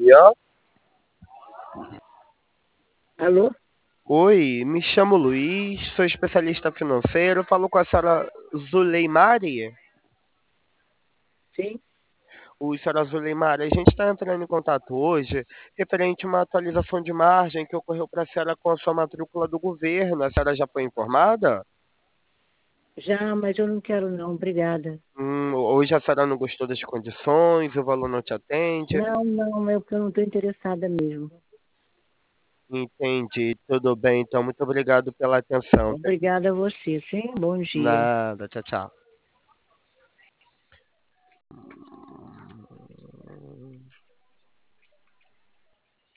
dia. Alô? Oi, me chamo Luiz, sou especialista financeiro. Falo com a senhora Zuleimari. Sim, O senhora Zuleimari, a gente está entrando em contato hoje referente a uma atualização de margem que ocorreu para a senhora com a sua matrícula do governo. A senhora já foi informada? já, mas eu não quero não, obrigada. Hoje a senhora não gostou das condições, o valor não te atende? Não, não, é porque eu não estou interessada mesmo. Entendi, tudo bem. Então, muito obrigado pela atenção. Obrigada a você, sim? Bom dia. Nada, tchau, tchau.